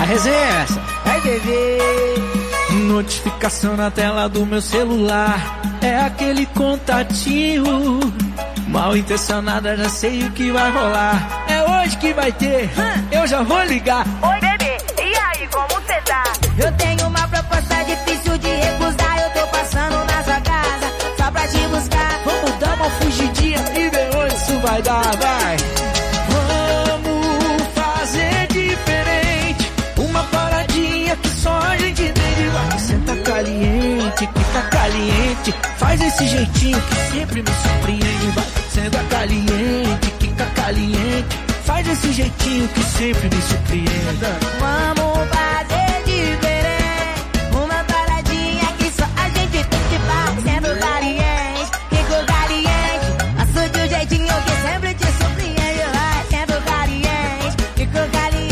A resenha é essa. Vai beber. Notificação na tela do meu celular. É aquele contatinho. Mal intencionada, já sei o que vai rolar. É hoje que vai ter, eu já vou ligar. Oi, bebê, e aí, como cê tá? Eu tenho uma proposta difícil de recusar. Eu tô passando na sua casa, só pra te buscar. Vamos dar uma fugidinha e ver onde isso vai dar, vai. Vamos fazer diferente. Uma paradinha que só a gente entende. Vai, senta caliente, que tá caliente. Faz esse jeitinho que sempre me surpreende. Vai, senta caliente, que tá caliente. Faz esse jeitinho que sempre me surpreende. Vamos fazer diferente. Uma paradinha que só a gente tem que faz. Sendo caliente, fico caliente. Faço de um jeitinho que sempre te surpreende. Vai, sendo caliente, fico caliente.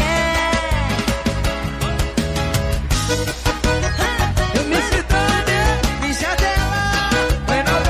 Eu me cidade, bicha dela, vai na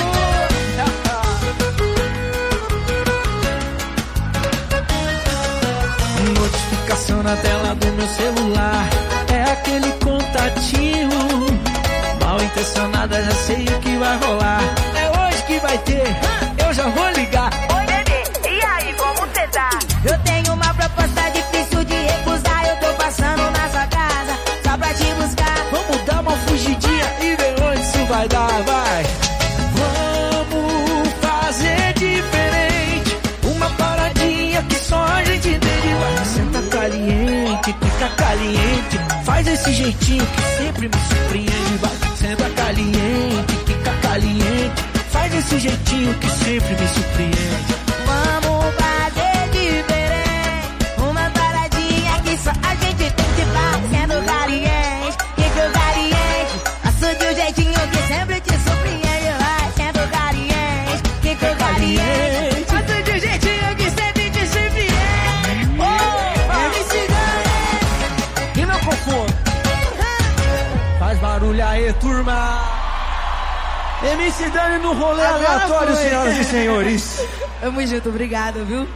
notificação na tela do meu celular. É aquele contatinho. Mal intencionada, já sei o que vai rolar. É hoje que vai ter, eu já vou ligar. Oi, bebê, e aí, como cê tá? Eu tenho uma proposta difícil de recusar. Eu tô passando na sua casa, só pra te buscar. Vamos dar uma fugidinha e ver onde isso vai dar, vai. Vamos fazer diferente. Uma paradinha que só a gente entende. Vai, senta caliente, fica caliente. Faz esse jeitinho que sempre me surpreende. Vai, senta caliente, fica caliente. Faz esse jeitinho que sempre me surpreende. Vamos fazer diferente. Uma paradinha que só a gente tem que faz. Sendo caliente, fico caliente. Faço de um jeitinho que sempre te surpreende. Vai, sendo caliente, fico caliente. Faço de um jeitinho que sempre te surpreende. Oh, MC Dani. E meu conforto? Faz barulho aí, turma. MC Dani no rolê Agora aleatório, foi. senhoras e senhores. Tamo junto, obrigado, viu?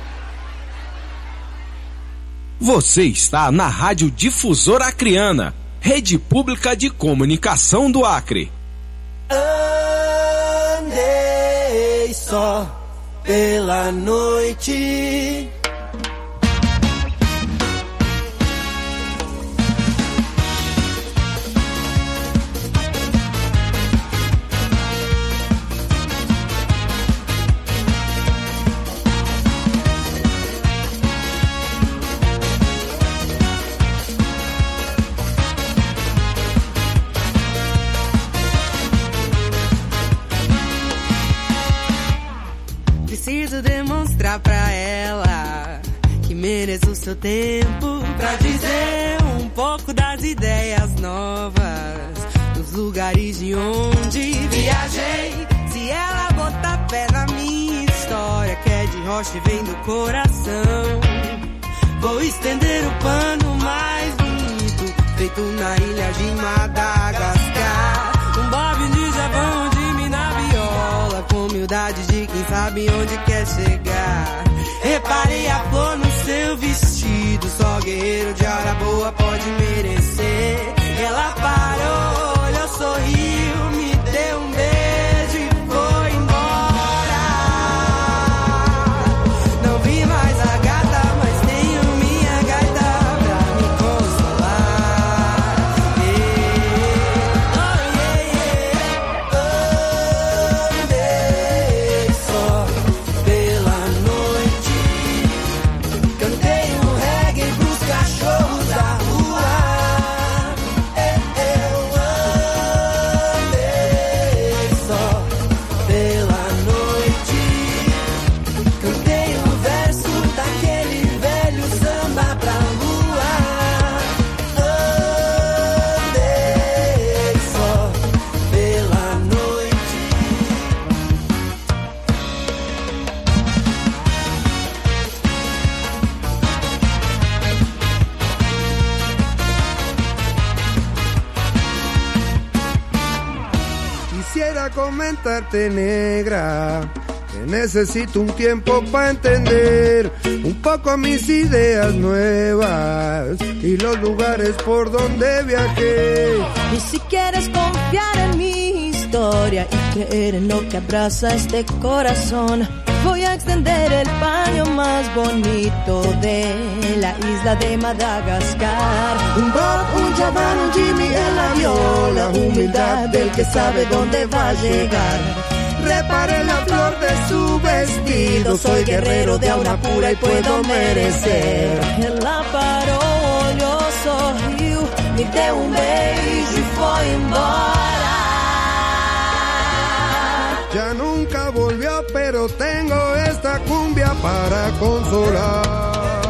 Você está na Rádio Difusora Acreana, Rede Pública de Comunicação do Acre. Andei só pela noite. Preciso demonstrar pra ela que mereço o seu tempo pra dizer um pouco das ideias novas, dos lugares de onde viajei. Se ela botar fé na minha história, que é de rocha e vem do coração, vou estender o pano mais bonito, feito na ilha de Madagascar. Um bob de Javão de mim na viola, com humildade de quem sabe onde quer chegar. Reparei a flor no seu vestido, só guerreiro de hora boa pode merecer. Ela parou, olhou, sorriu, me deu um beijo e foi embora. Não vi mais a gata, mas tenho minha gaita pra me consolar. Andei só pela noite, cantei um reggae pros cachorros da rua. Eu andei só pela noite, cantei um verso daquele velho samba pra lua. Andei só pela noite. Quisiera comentarte, negra, que necesito un tiempo para entender un poco mis ideas nuevas y los lugares por donde viajé. Y si quieres confiar en mi historia y creer en lo que abraza este corazón, voy a extender el paño más bonito de la isla de Madagascar. Un Bob, un Javan, un Jimmy en la viola, humildad del que sabe dónde va a llegar. Reparé la flor de su vestido, soy guerreiro de alma pura e puedo merecer. Ela parou, olhou, sorriu, me deu beijo e foi embora. Ya nunca volvió, pero tengo esta cumbia para consolar.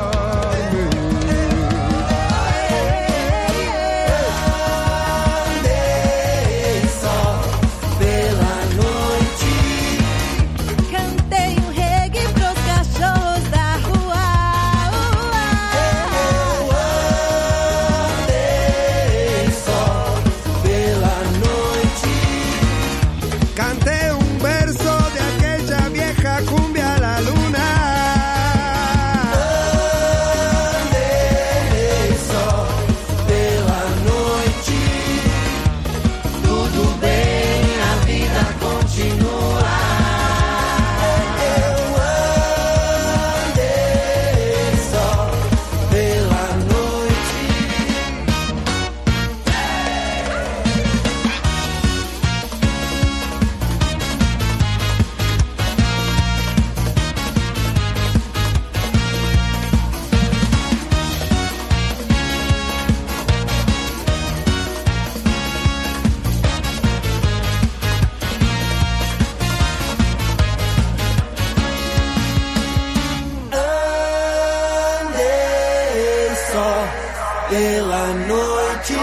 Pela noite.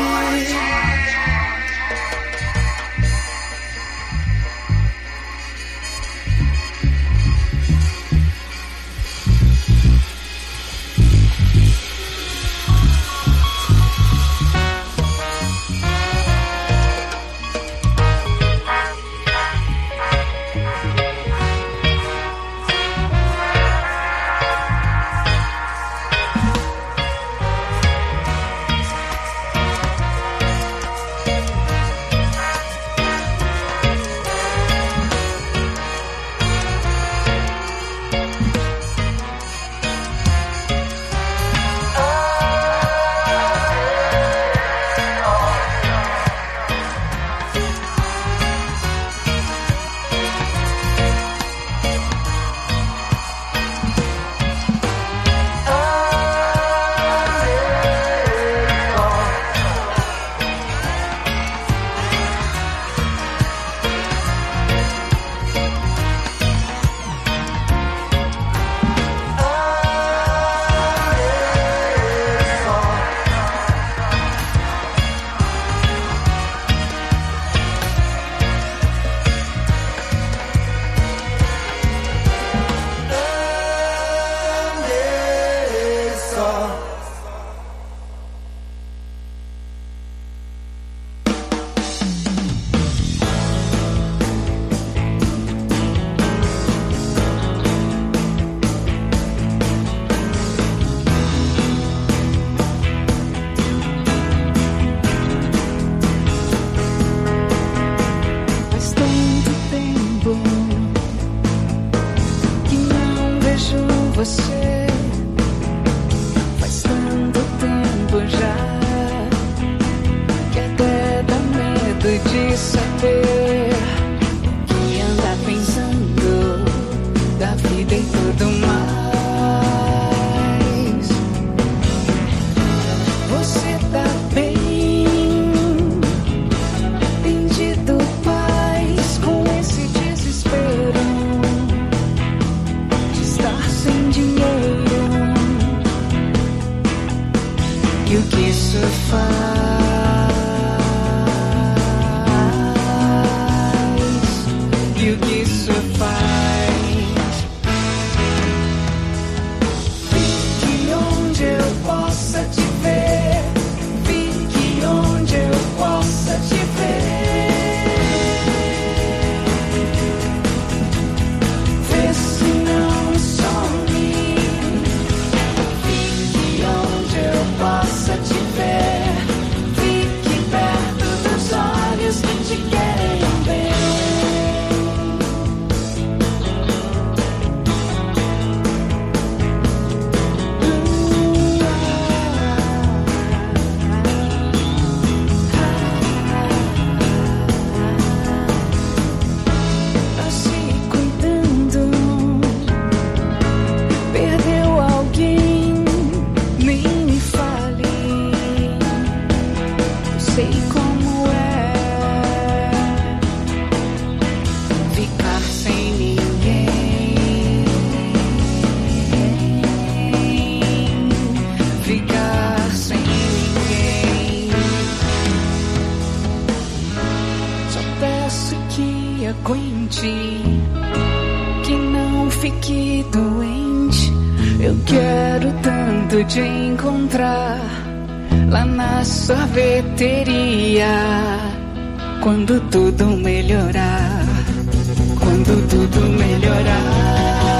ti, que não fique doente. Eu quero tanto te encontrar lá na sorveteria. Quando tudo melhorar, quando tudo melhorar.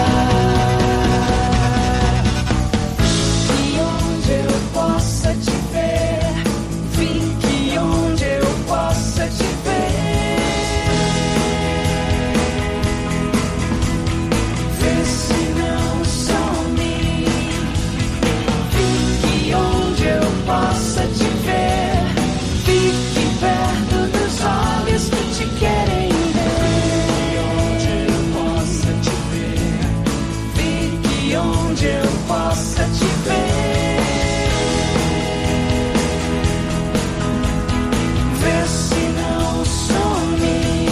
Fique onde eu possa te ver, fique onde eu possa te ver. Vê se não some, fique onde eu possa te ver, fique perto dos olhos que te querem ver. Onde eu possa te ver, fique onde eu possa te ver. Vê se não some,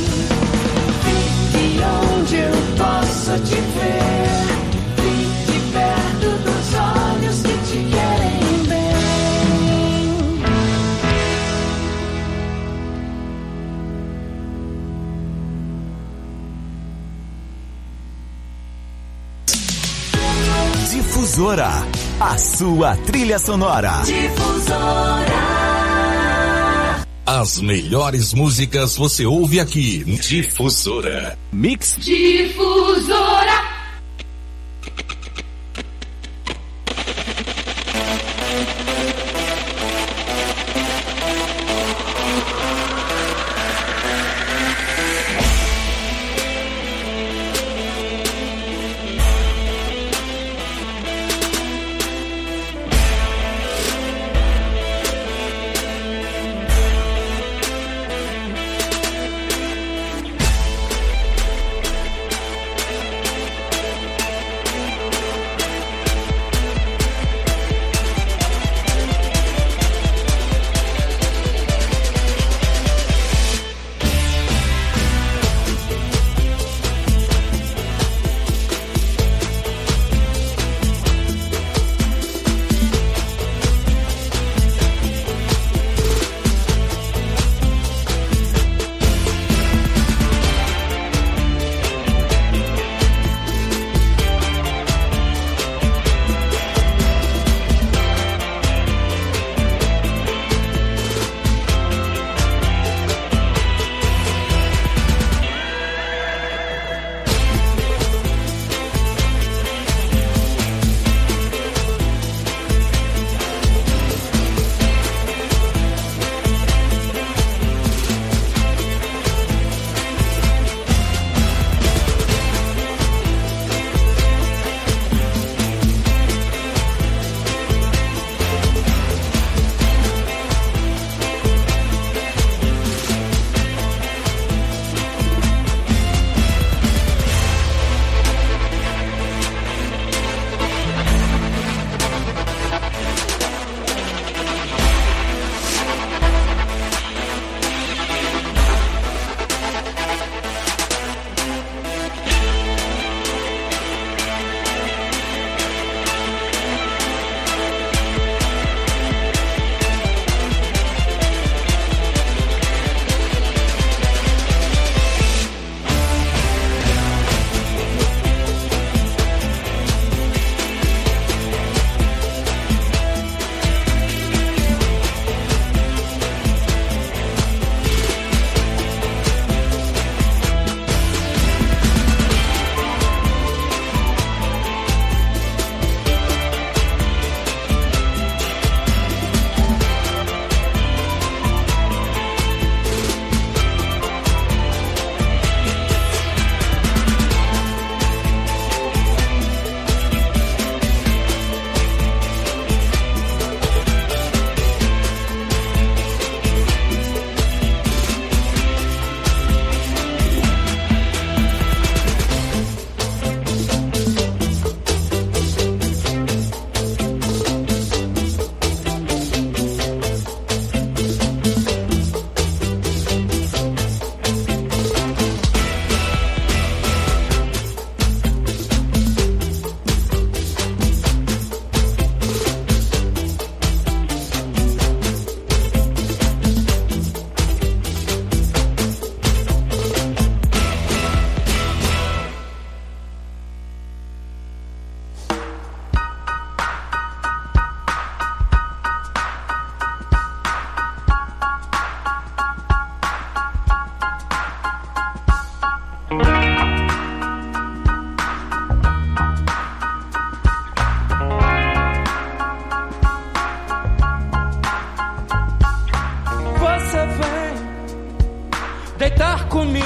fique onde eu possa te ver, fique perto dos olhos que te querem bem. Difusora, a sua trilha sonora. Difusora. As melhores músicas você ouve aqui. Difusora. Mix Difusora.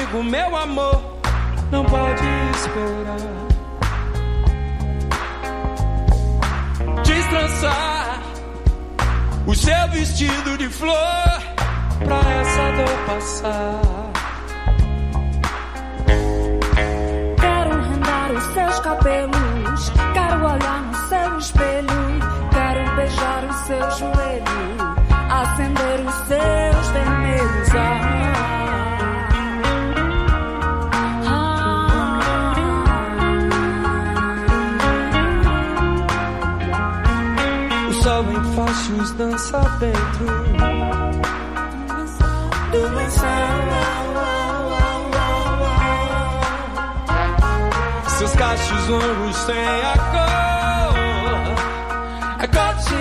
comigo, meu amor, não pode esperar. Destrançar o seu vestido de flor pra essa dor passar. Quero rendar os seus cabelos, quero olhar no seu espelho, quero beijar o seu joelho, acender os seus vermelhos. O sol em fachos dança dentro do meu seus cachos longos têm a cor de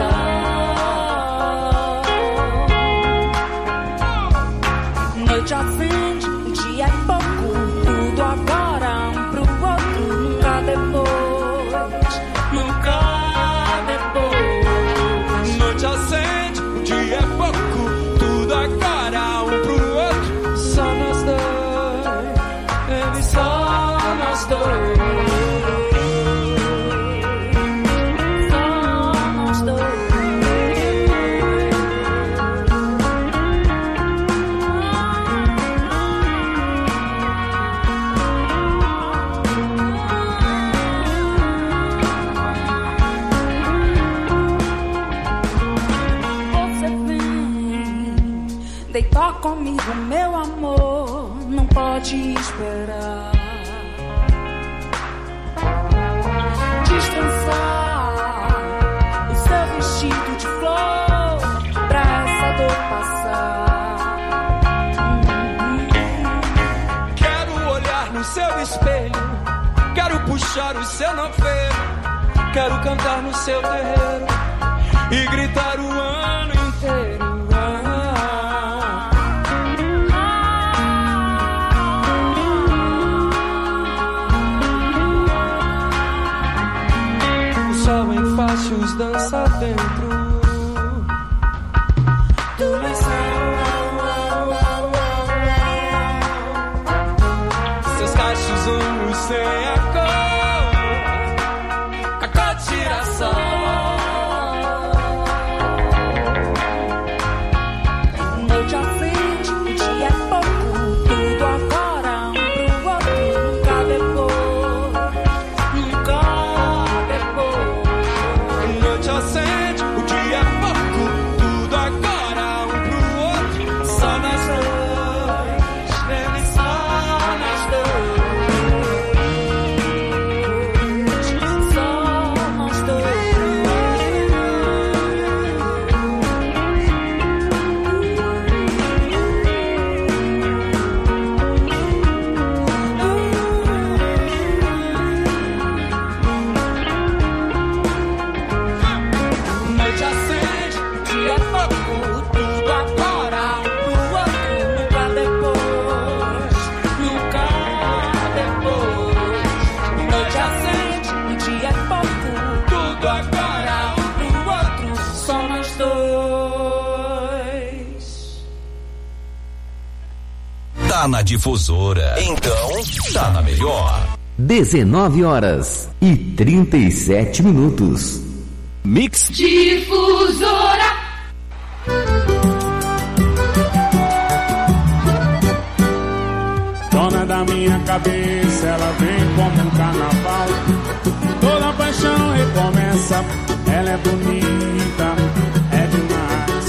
girassol. Noite acende, o dia é pouco, tudo agora, um pro outro, nunca depois, nunca depois. Noite acende, o dia é pouco, tudo agora, um pro outro, só nós dois, baby, só nós dois. Deitar comigo, meu amor, não pode esperar. Destrançar o seu vestido de flor pra essa dor passar. Quero olhar no seu espelho, quero puxar o seu novelo, quero cantar no seu terreiro e gritar o ano inteiro. Sol em fachos dança dentro do meu seus cachos longos sem a cor de girassol. Noite acende, o dia é pouco, tudo agora, um pro outro, nunca depois, nunca depois. Noite acende, o dia é pouco, tudo agora, um pro outro, só nós dois, baby, só nós dois, só nós dois. noite acende, o dia é pouco, tudo agora, um pro outro, nunca depois, nunca depois. Noite acende, o dia é pouco, tudo agora, um pro outro, só nós dois. Tá na Difusora, então tá na melhor. 19h37. Mix Difusora. Dona da minha cabeça, ela vem como um carnaval. Toda paixão recomeça, ela é bonita, é demais.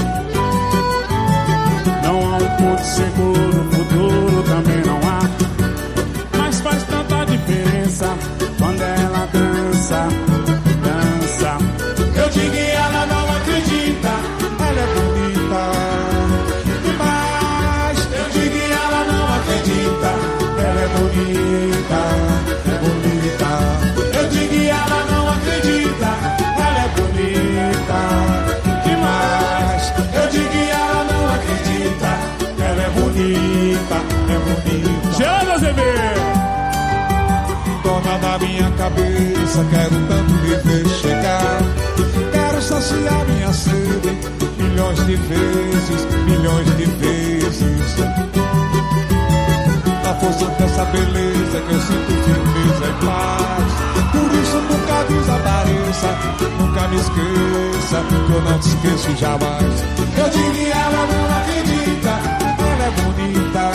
Não há um ponto seguro, futuro também não há. Mas faz tanta diferença quando ela dança, dança. Eu digo e ela não acredita, ela é bonita demais. Eu digo e ela não acredita, ela é bonita, é bonita. Eu digo e ela não acredita, ela é bonita demais. Eu digo e ela não acredita, ela é bonita, é bonita. Jean Azevedo. Dona da minha cabeça, quero tanto me ver chegar. Quero saciar minha sede milhões de vezes, milhões de vezes. força dessa beleza que eu sinto firmeza e paz. Por isso nunca desapareça, nunca me esqueça, que eu não te esqueço jamais. Eu digo e ela não acredita, ela é bonita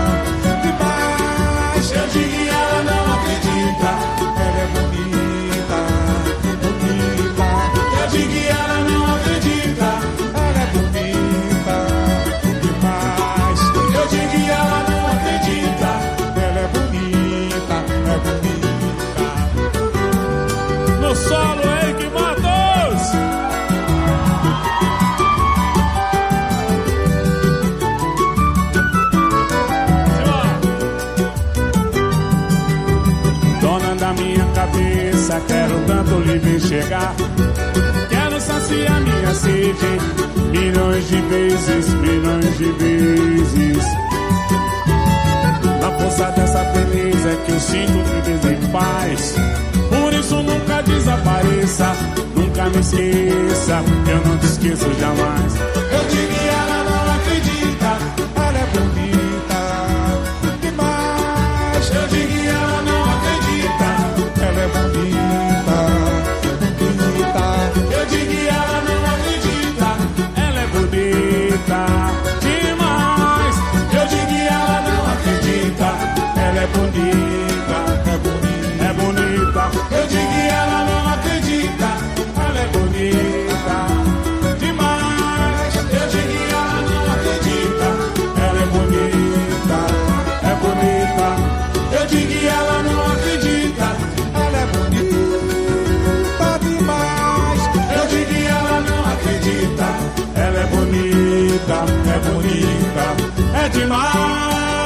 demais. Eu digo e ela não acredita, ela é bonita, bonita. Eu digo e ela não acredita, ela é bonita demais. Eu digo e ela não acredita, ela é bonita, é bonita. No solo, hein, que matos! Dona da minha cabeça, quero tanto lhe ver chegar. Quero saciar minha sede milhões de vezes, milhões de vezes. Na força dessa beleza que eu sinto firmeza e paz. Por isso nunca desapareça, nunca me esqueça, eu não te esqueço jamais. Eu digo e ela não acredita, ela é bonita demais. Eu digo e ela não acredita, ela é bonita, bonita. Eu digo e ela não acredita, ela é bonita demais. Eu digo e ela não acredita, ela é bonita, é bonita, é bonita. Eu digo e ela não acredita, ela é bonita demais. Eu digo e ela não acredita, ela é bonita, é bonita. Eu digo e ela não acredita, ela é bonita demais. Eu digo e ela não acredita, ela é bonita, é demais.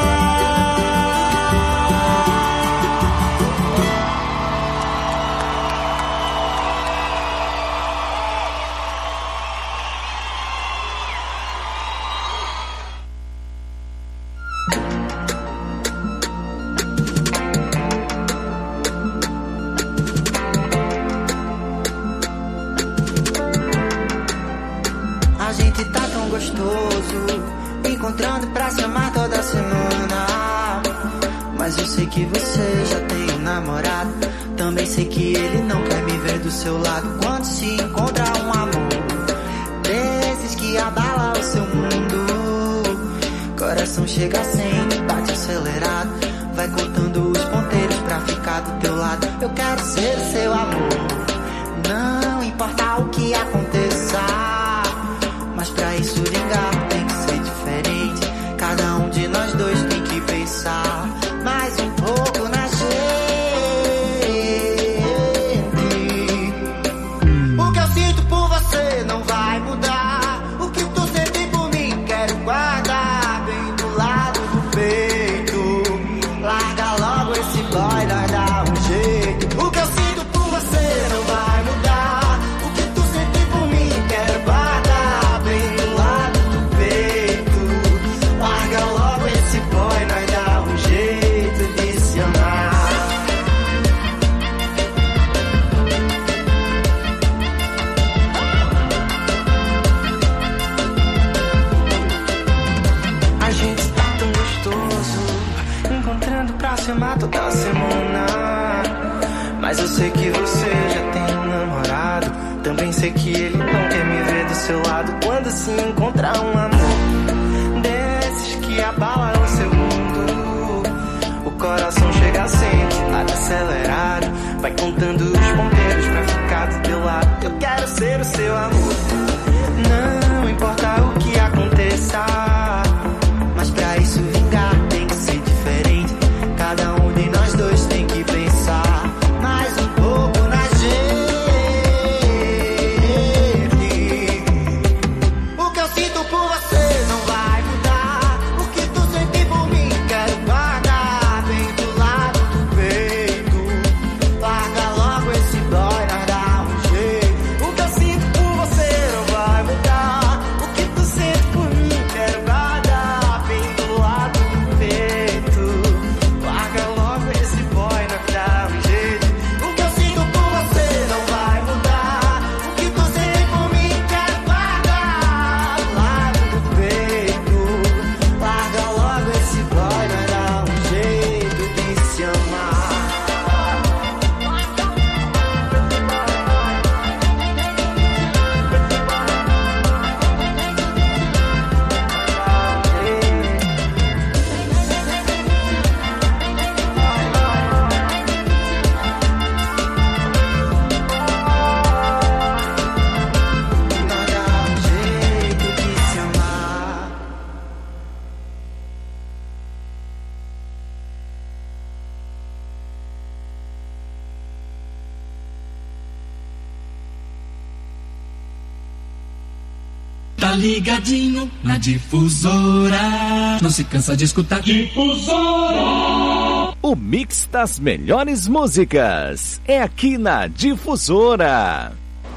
A gente tá tão gostoso, encontrando pra se amar toda semana. Mas eu sei que você já tem um namorado. Também sei que ele não quer me ver do seu lado. Quando se encontra um amor desses que abala o seu mundo, coração chega sem, bate acelerado. Vai contando os ponteiros pra ficar do teu lado. Eu quero ser o seu amor, não importa o que aconteça. Mas pra isso vingar tem que ser diferente. Cada um de nós dois tem que pensar mais um pouco na gente. O que eu sinto por você não vai mudar. O que tu sente por mim quero guardar bem do lado do peito. Larga logo esse boy, nós dá um jeito. O que eu sinto por você não vai mudar. O que tu sente por mim quero guardar bem do lado do peito. Larga logo esse boy, nós dá um jeito de se amar. A gente tá tão gostoso, encontrando pra se amar toda semana. Mas eu sei que você já tem um namorado. Também sei que ele não quer me ver do seu lado. Quando se encontrar um amor desses que abala o seu mundo, o coração chega sempre, bate acelerado. Vai contando os ponteiros pra ficar do teu lado. Eu quero ser o seu amor, não importa o que aconteça. Mas pra isso vingar tem que ser diferente. Cada um de nós dois tem que pensar mais um pouco na gente. O que eu sinto por você não vai mudar. O que tu sente por mim quero guardar bem do lado do peito. Larga logo esse boy, nós dá um jeito. O que eu sinto por você não vai mudar. O que tu sente por mim quero guardar Tá ligadinho na Difusora, não se cansa de escutar Difusora. O mix das melhores músicas é aqui na Difusora.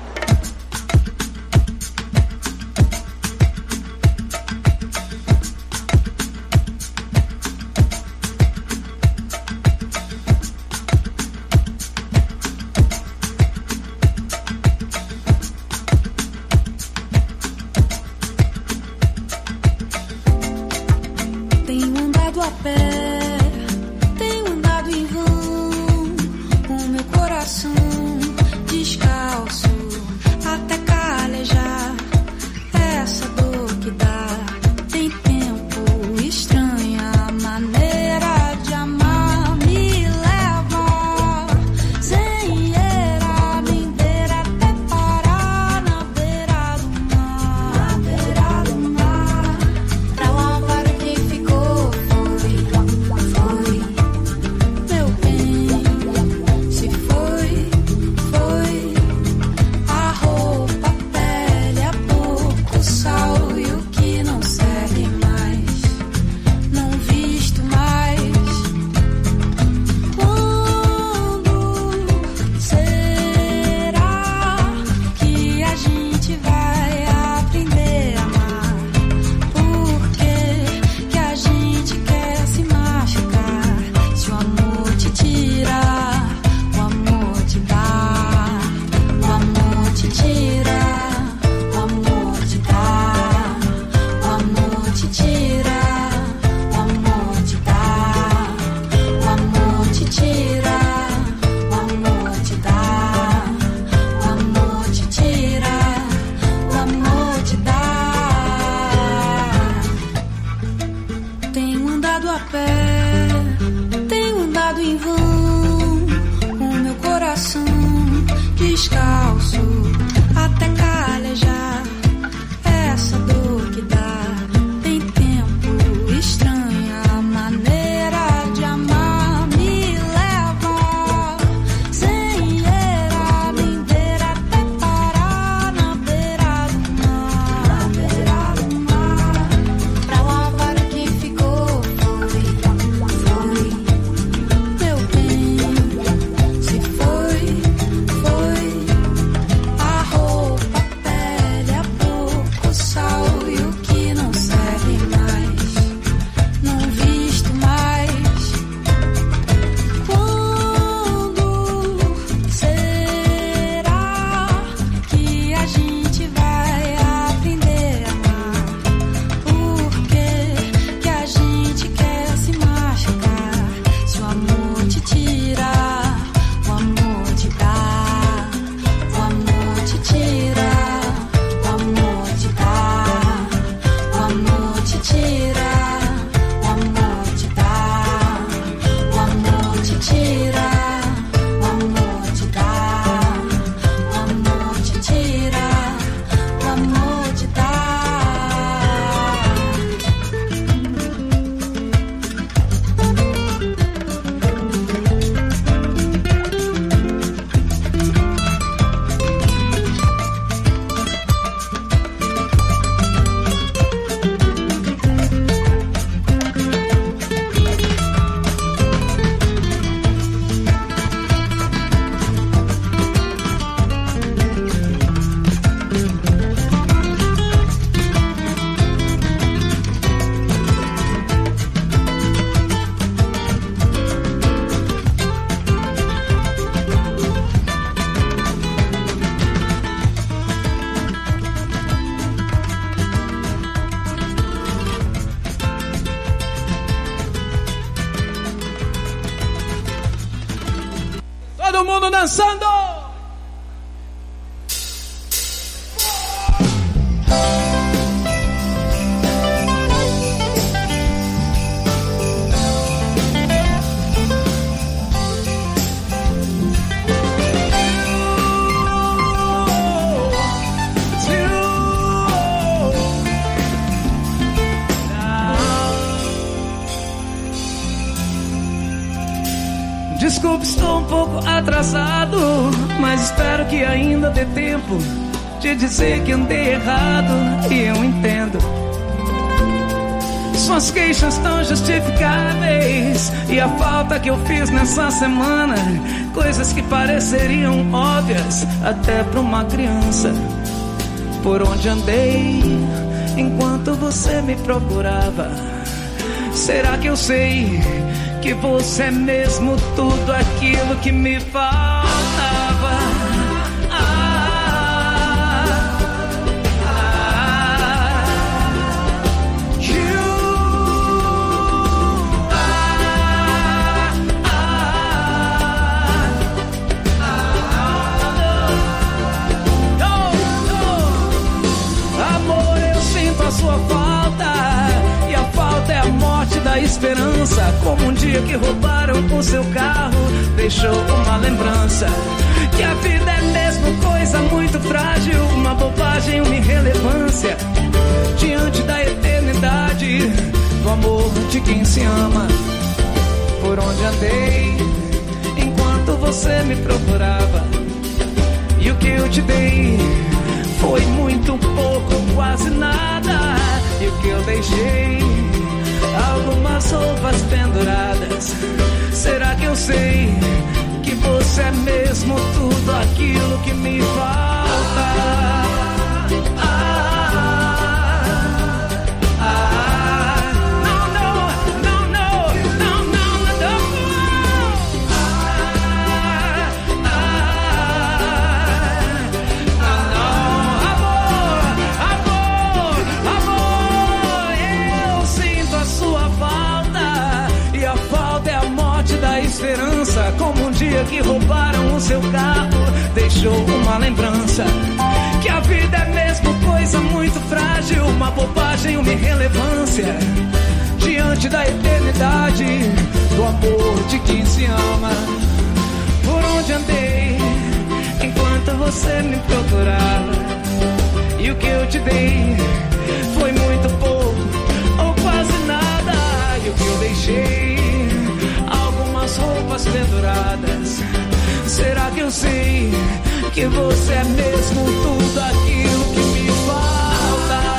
Todo mundo dançando! Desculpe, estou um pouco atrasado, mas espero que ainda dê tempo te dizer que andei errado e eu entendo. Suas queixas tão justificáveis e a falta que eu fiz nessa semana, coisas que pareceriam óbvias até pra uma criança. Por onde andei enquanto você me procurava? Será que eu sei que você é mesmo tudo aquilo que me faltava? Sua falta, e a falta é a morte da esperança. Como um dia que roubaram o seu carro, deixou uma lembrança. Que a vida é mesmo coisa muito frágil, uma bobagem, uma irrelevância diante da eternidade do amor de quem se ama. Por onde andei enquanto você me procurava, e o que eu te dei foi muito pouco, quase nada. E o que eu deixei? Algumas roupas penduradas. Será que eu sei que você é mesmo tudo aquilo que me falta? Como um dia que roubaram o seu carro, deixou uma lembrança. Que a vida é mesmo coisa muito frágil, uma bobagem, uma irrelevância diante da eternidade do amor de quem se ama. Por onde andei enquanto você me procurava, e o que eu te dei foi muito pouco ou quase nada. E o que eu deixei? Roupas penduradas. Será que eu sei que você é mesmo tudo aquilo que me faltava?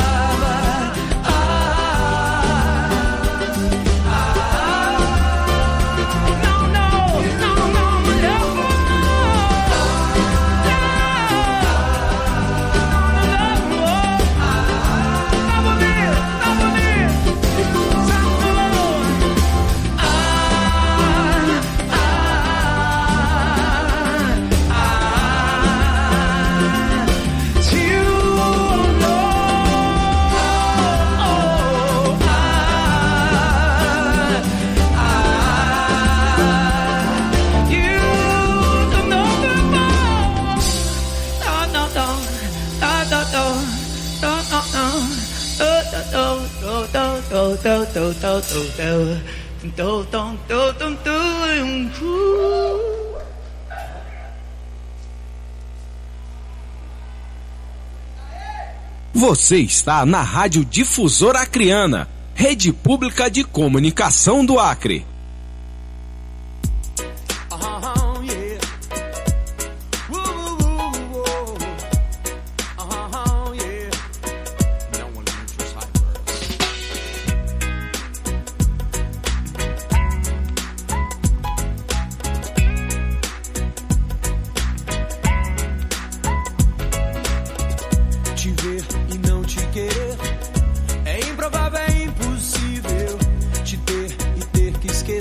Você está na Rádio Difusora Acreana, Rede Pública de Comunicação do Acre. É improvável, é impossível te ter e ter que esquecer.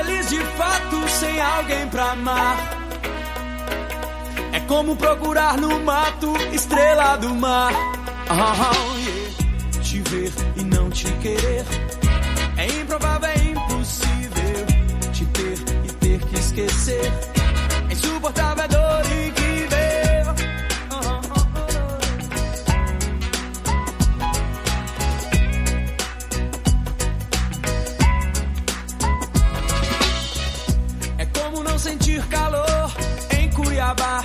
feliz de fato sem alguém pra amar. É como procurar no mato estrela do mar. Te ver e não te querer é improvável, é impossível. Te ter e ter que esquecer é insuportável, é dor incrível. É como não sentir calor em Cuiabá,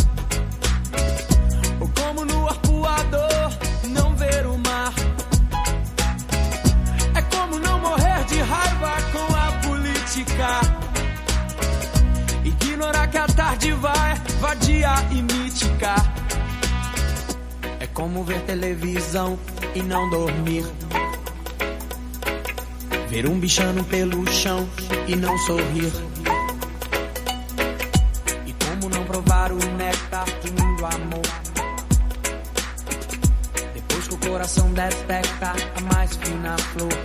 ou como no arpoador não ver o mar. É como não morrer de raiva com a política, ignorar que a tarde vai vadia e mítica. É como ver televisão e não dormir, ver um bichano pelo chão e não sorrir. E como não provar o néctar do amor, depois que o coração detecta a mais fina flor.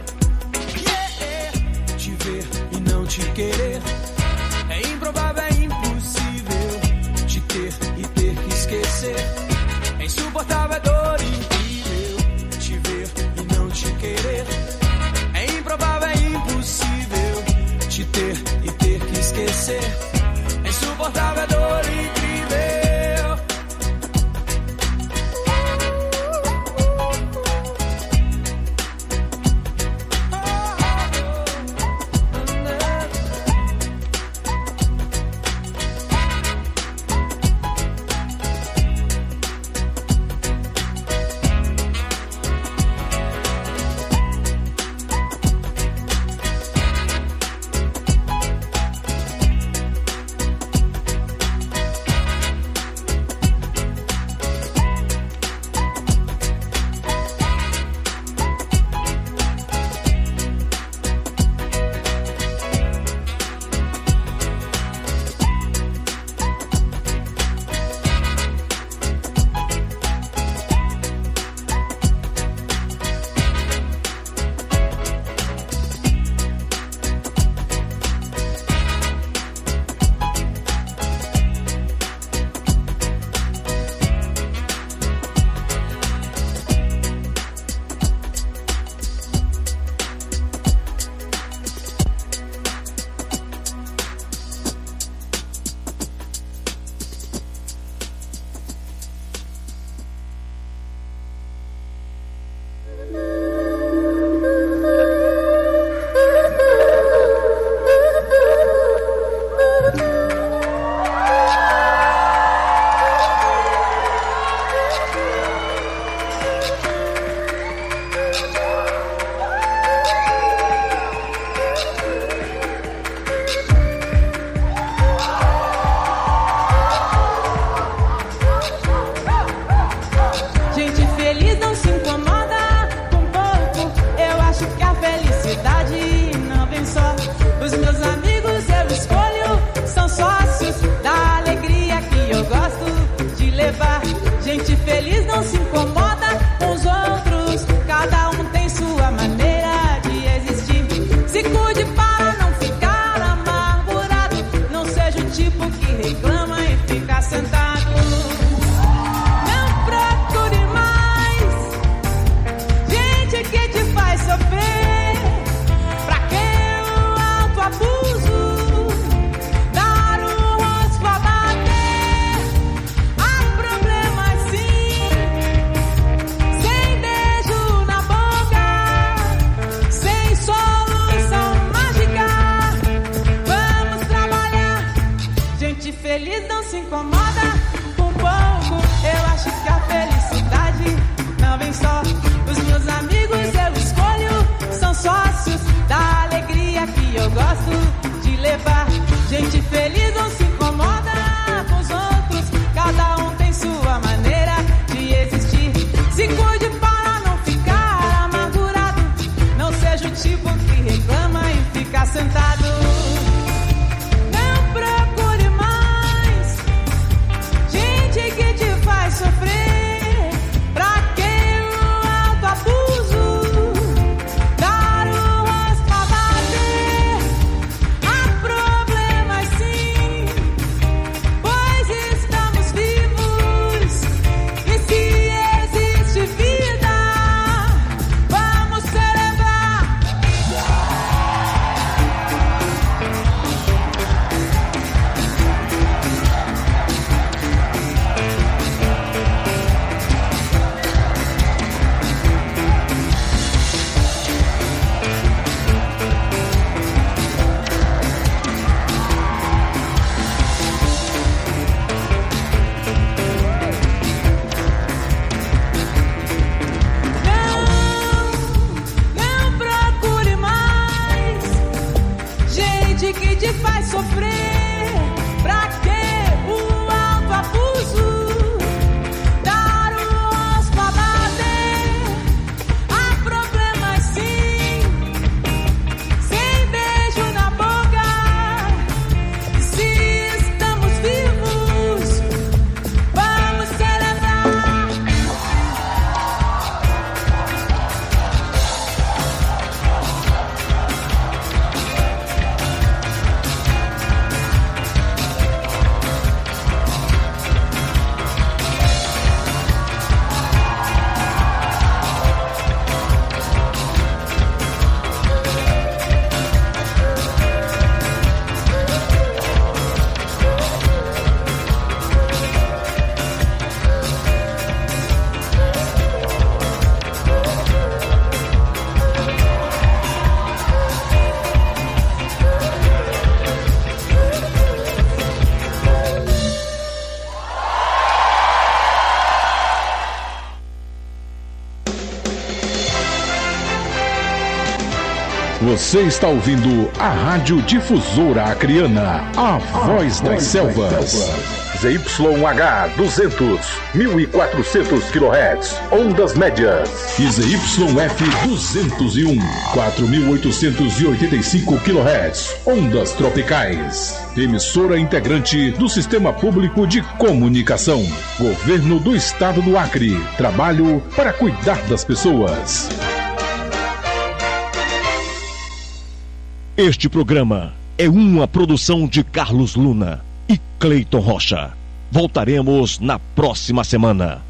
Te ver e não te querer é improvável, é impossível. Te ter e ter que esquecer é insuportável, é dor incrível. Te ver e não te querer é improvável, é impossível. Te ter e ter que esquecer é insuportável, é dor incrível. vai sofrer? Pra que o alto abuso? Dar o osso pra bater. Há problemas sim, sem beijo na boca. E se estamos vivos, vamos celebrar. Você está ouvindo a Rádio Difusora Acreana, a voz das selvas. ZYH 200, 1400 kHz, ondas médias. E ZYF 201, 4885 kHz, ondas tropicais. Emissora integrante do Sistema Público de Comunicação. Governo do Estado do Acre. Trabalho para cuidar das pessoas. Este programa é uma produção de Carlos Luna e Cleiton Rocha. Voltaremos na próxima semana.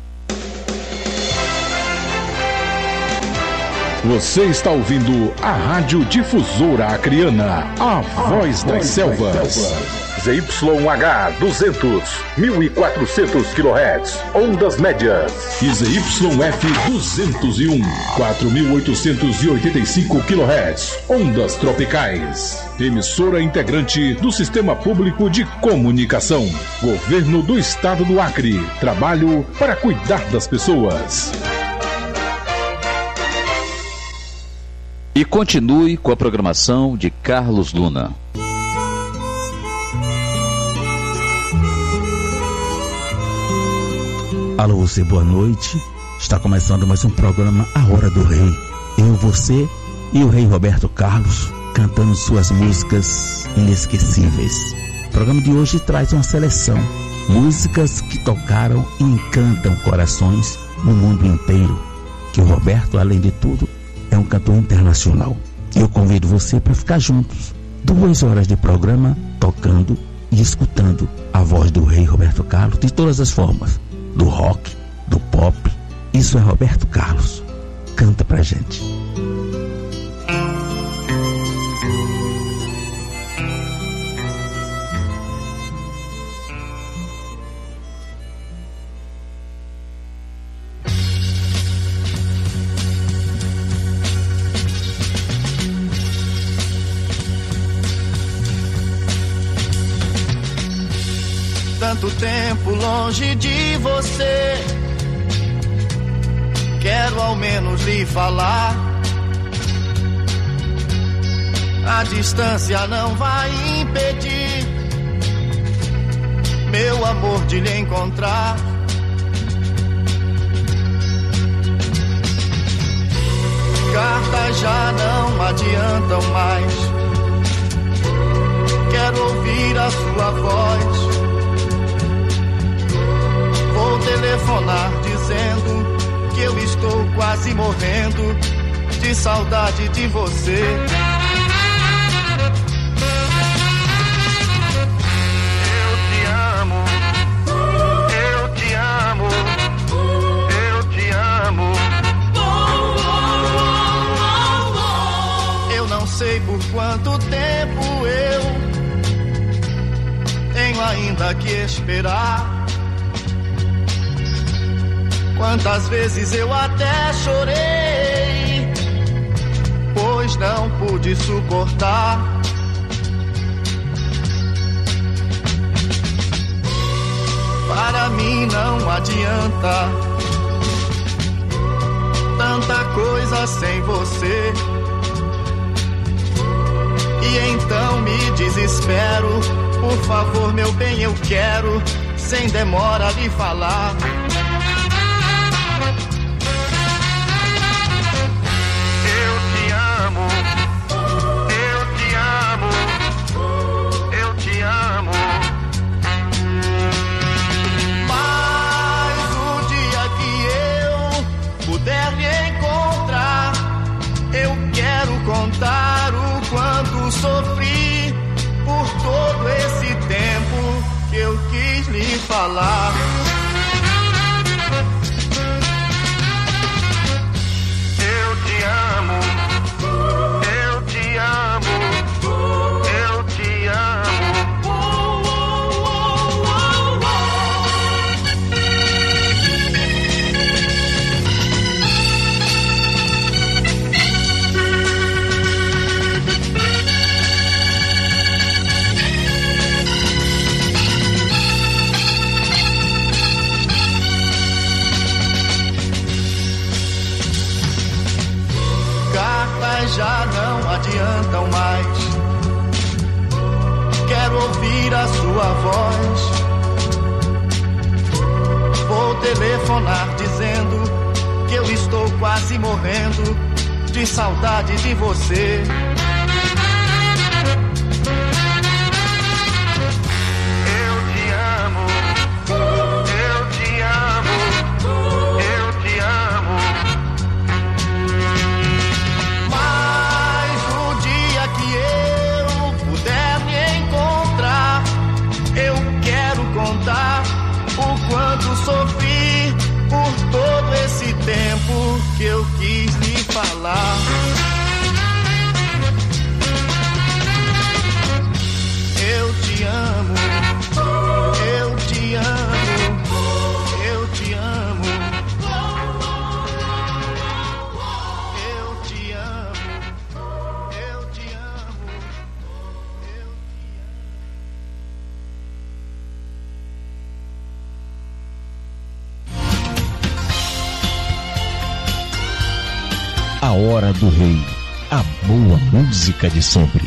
Você está ouvindo a Rádio Difusora Acreana, a voz das selvas. ZYH 200, 1400 kHz, ondas médias. E ZYF 201, 4885 kHz, ondas tropicais. Emissora integrante do Sistema Público de Comunicação. Governo do Estado do Acre. Trabalho para cuidar das pessoas. E continue com a programação de Carlos Luna. Alô, você, boa noite. Está começando mais um programa A Hora do Rei. Eu, você e o rei Roberto Carlos cantando suas músicas inesquecíveis. O programa de hoje traz uma seleção. Músicas que tocaram e encantam corações no mundo inteiro. Que o Roberto, além de tudo, é um cantor internacional. E eu convido você para ficar juntos. 2 horas de programa tocando e escutando a voz do rei Roberto Carlos de todas as formas. Do rock, do pop. Isso é Roberto Carlos. Canta pra gente. Tanto tempo longe de você, quero ao menos lhe falar. A distância não vai impedir meu amor de lhe encontrar. Cartas já não adiantam mais, quero ouvir a sua voz. Vou telefonar dizendo que eu estou quase morrendo de saudade de você. Eu te amo, eu te amo, eu te amo. Eu não sei por quanto tempo eu tenho ainda que esperar. Quantas vezes eu até chorei, pois não pude suportar. Para mim não adianta tanta coisa sem você. E então me desespero. Por favor, meu bem, eu quero, sem demora, lhe falar. Eu te amo, eu te amo, eu te amo. Mas o dia que eu puder lhe encontrar, eu quero contar o quanto sofri por todo esse tempo que eu quis lhe falar. Eu te amo, eu te amo, eu te amo. Já não adiantam mais. Quero ouvir a sua voz. Vou telefonar dizendo que eu estou quase morrendo de saudade de você. Eu te amo, eu te amo, eu te amo. Contar o quanto sofri por todo esse tempo que eu quis lhe falar. Eu te amo, eu te amo, eu te amo. Eu te amo, eu te amo. A Hora do Rei, a boa música de sempre.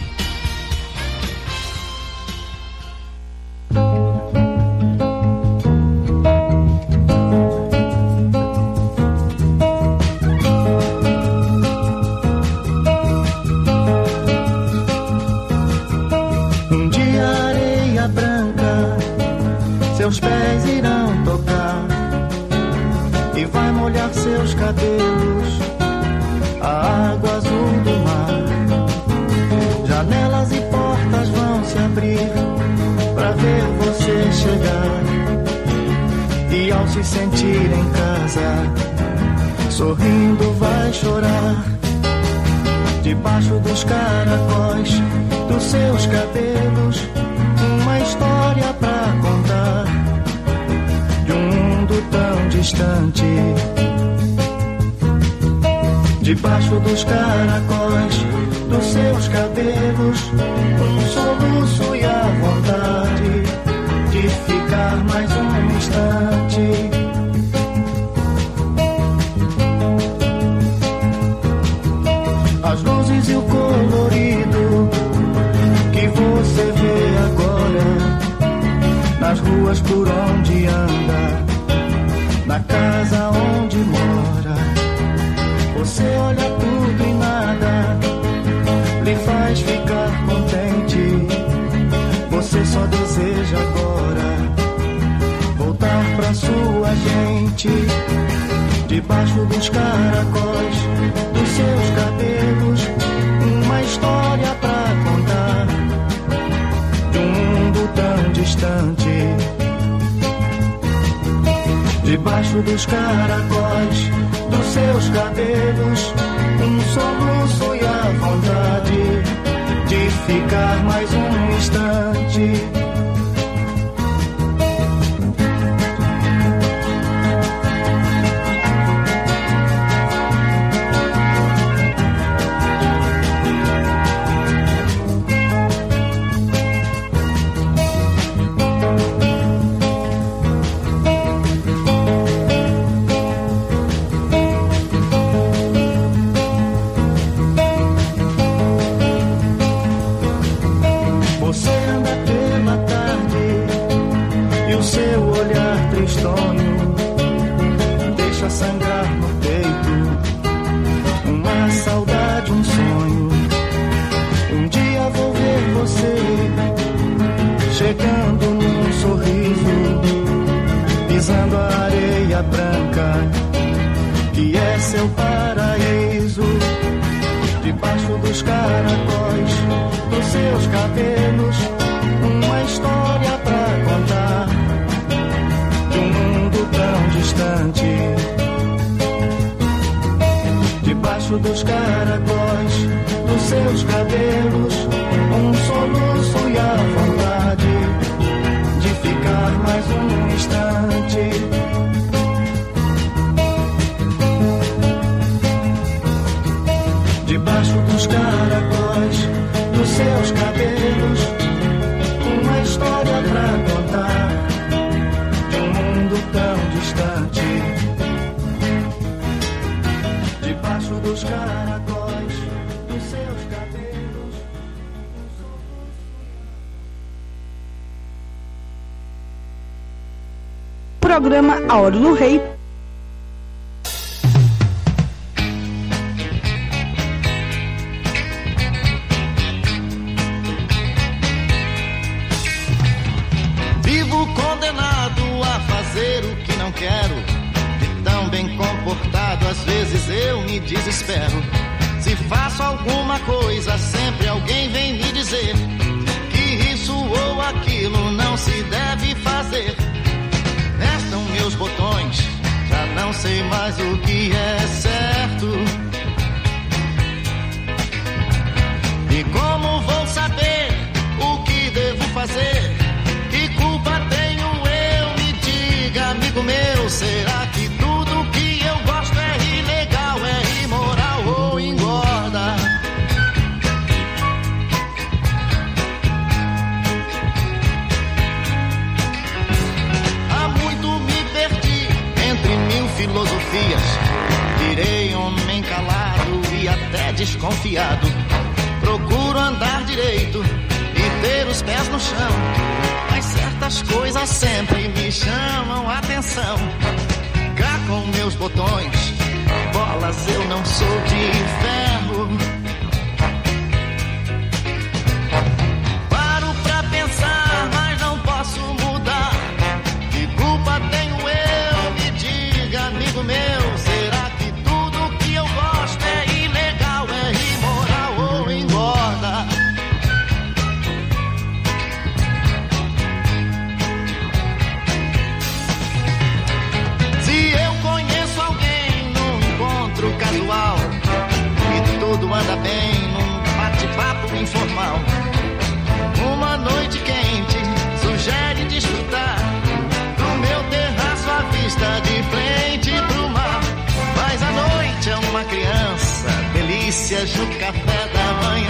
Um dia a areia branca, seus pés irão tocar e vai molhar seus cabelos. A água azul do mar, janelas e portas vão se abrir pra ver você chegar. E ao se sentir em casa, sorrindo vai chorar. Debaixo dos caracóis dos seus cabelos, uma história pra contar de um mundo tão distante. Debaixo dos caracóis dos seus cabelos, um soluço e a vontade de ficar mais um instante. As luzes e o colorido que você vê agora, nas ruas por onde anda, na casa onde mora. Você olha tudo e nada lhe faz ficar contente. Você só deseja agora voltar pra sua gente. Debaixo dos caracóis dos seus cabelos, uma história pra contar de um mundo tão distante. Debaixo dos caracóis dos seus cabelos, um soluço e a vontade de ficar mais um instante. areia branca, que é seu paraíso. Debaixo dos caracóis, dos seus cabelos, uma história pra contar, de um mundo tão distante. Debaixo dos caracóis, dos seus cabelos, um soluço e a vontade de ficar mais um instante. Debaixo dos caracóis, dos seus cabelos, uma história pra contar, de um mundo tão distante. Debaixo dos caracóis, dos seus cabelos. Programa A Hora do Rei. Vivo condenado a fazer o que não quero. De tão bem comportado, às vezes eu me desespero. Se faço alguma coisa, sempre alguém vem me dizer que isso ou aquilo não se deve fazer. Restam meus botões, já não sei mais o que é certo. E como vou saber o que devo fazer? Que culpa tenho eu? Me diga, amigo meu, será que tudo que eu gosto é ilegal, é imoral ou engorda? Há muito me perdi entre mil filosofias. Virei homem calado e até desconfiado. Procuro andar direito e ter os pés no chão, mas certas coisas sempre me chamam a atenção. Cá com meus botões, bolas, eu não sou de ferro. Paro pra pensar, mas não posso mudar. Que culpa tenho eu? Me diga, amigo meu, será que tudo que eu gosto é ilegal, é imoral ou engorda? Se eu conheço alguém num encontro casual e tudo anda bem num bate-papo informal, uma noite quente sugere desfrutar do meu terraço à vista de frente pro mar. Mas a noite é uma criança, delícias no café da manhã.